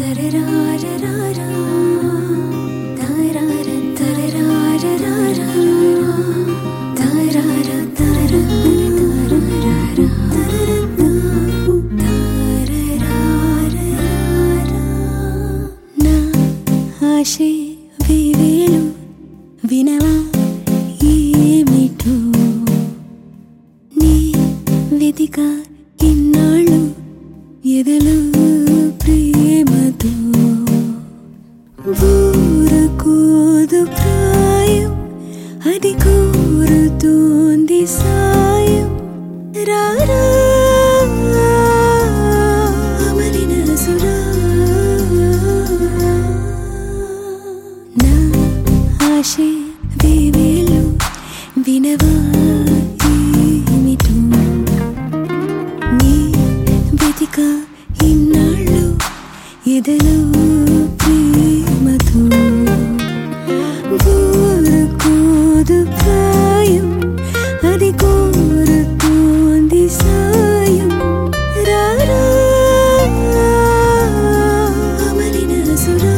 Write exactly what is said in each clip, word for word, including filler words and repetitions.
ఆశే వేవేలు వినవా ఏమిటో నీ వెతిక ఇన్నాళ్ళు ఎదలు ప్రేమతో ఊరుకోదు ప్రాయం అది కోరుతోంది సాయం రారా అమరిన సురా నా ఆశే వేవేలు వినవా ఏమిటో నీ వెతిక ఇన్నాళ్ళు ఎదలో ప్రేమతో ఊరుకోదు ప్రాయం అది కోరుతోంది సాయం రారా అమరిన సురా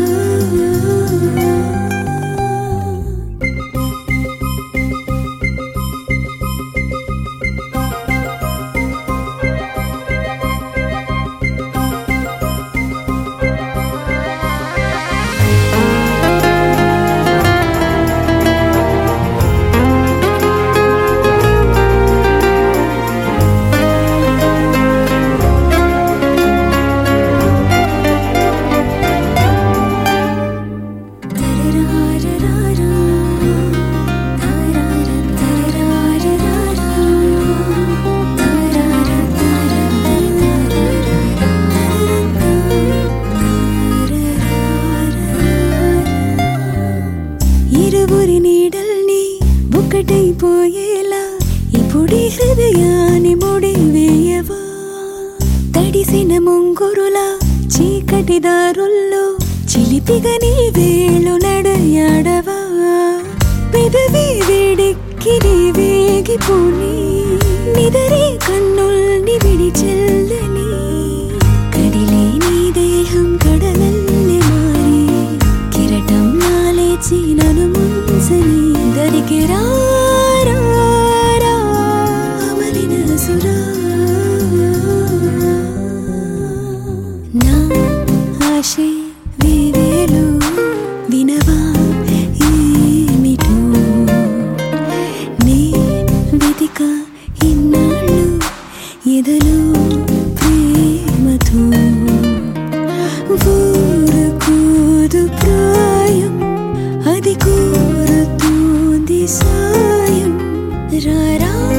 ఇరువురి నీడల్ని ఒకటైపోయేలా ఇప్పుడి హృదయాన్ని ముడి వేయవా తడిసిన ముంగురులా చీకటి దారుల్లో చిలిపిగా నీ వేళ్ళు నడయాడవా పెదవి వేడెక్కి నీ వేగిపోని నిదరే కన్నుల్ని విడిచెల్లని కడిలే నీ దేహం కడలల్లే మారి కిరటం నాలేచి నన్ను ముంచని దరికి రారా అమరిన సురా నా ఆశే వేవేలు వినవా ఏమిటో నీ వెతిక ఇన్నాళ్ళు ఎదలో ప్రేమతో ఊరుకోదు ప్రాయం అది కోరుతోంది సాయం రారా